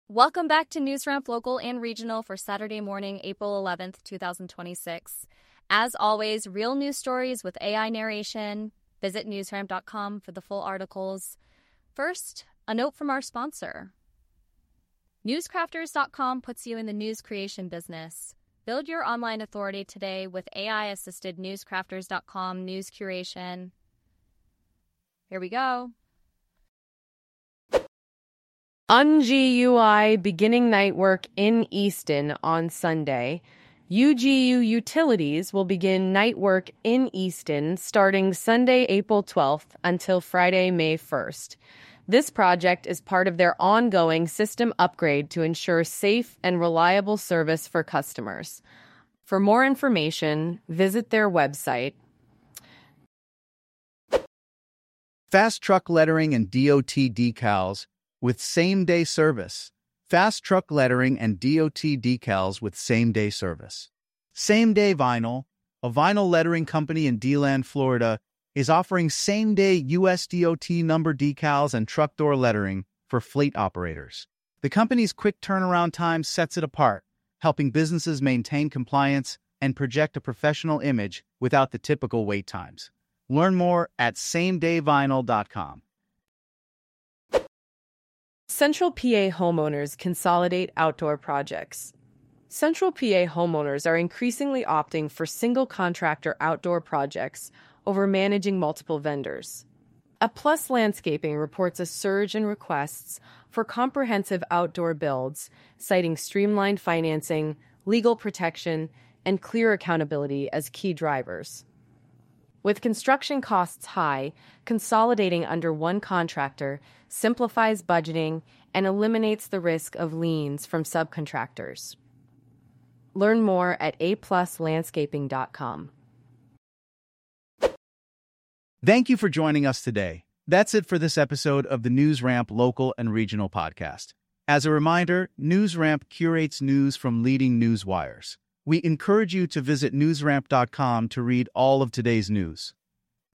Welcome back to NewsRamp Local and Regional for Saturday morning, April 11th, 2026. As always, real news stories with AI narration. Visit newsramp.com for the full articles. First, a note from our sponsor. Newscrafters.com puts you in the news creation business. Build your online authority today with AI-assisted Newscrafters.com news curation. Here we go. UNGUI beginning night work in Easton on Sunday. UGU Utilities will begin night work in Easton starting Sunday, April 12th until Friday, May 1st. This project is part of their ongoing system upgrade to ensure safe and reliable service for customers. For more information, visit their website. Fast truck lettering and DOT decals with same-day service. Fast truck lettering and DOT decals with same-day service. Same-Day Vinyl, a vinyl lettering company in DeLand, Florida, is offering same-day US DOT number decals and truck door lettering for fleet operators. The company's quick turnaround time sets it apart, helping businesses maintain compliance and project a professional image without the typical wait times. Learn more at samedayvinyl.com. Central PA homeowners consolidate outdoor projects. Central PA homeowners are increasingly opting for single contractor outdoor projects over managing multiple vendors. A Plus Landscaping reports a surge in requests for comprehensive outdoor builds, citing streamlined financing, legal protection, and clear accountability as key drivers. With construction costs high, consolidating under one contractor simplifies budgeting and eliminates the risk of liens from subcontractors. Learn more at apluslandscaping.com. Thank you for joining us today. That's it for this episode of the NewsRamp Local and Regional Podcast. As a reminder, NewsRamp curates news from leading news wires. We encourage you to visit newsramp.com to read all of today's news.